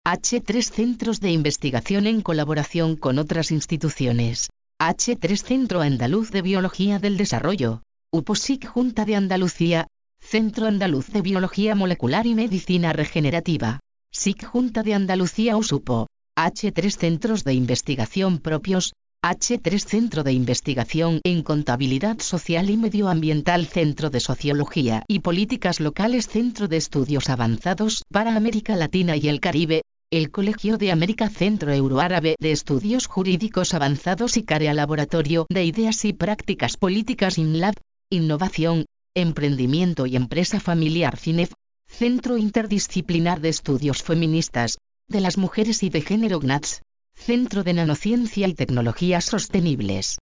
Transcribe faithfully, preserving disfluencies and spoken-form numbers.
H tres Centros de Investigación en colaboración con otras instituciones. H tres Centro Andaluz de Biología del Desarrollo. UPOSIC Junta de Andalucía. Centro Andaluz de Biología Molecular y Medicina Regenerativa. S I C Junta de Andalucía USUPO. H tres Centros de Investigación propios. H tres Centro de Investigación en Contabilidad Social y Medioambiental, Centro de Sociología y Políticas Locales, Centro de Estudios Avanzados para América Latina y el Caribe, el Colegio de América, Centro Euroárabe de Estudios Jurídicos Avanzados y CAREA, Laboratorio de Ideas y Prácticas Políticas INLAB, Innovación, Emprendimiento y Empresa Familiar CINEF, Centro Interdisciplinar de Estudios Feministas, de las Mujeres y de Género C N A T S, Centro de Nanociencia y Tecnologías Sostenibles.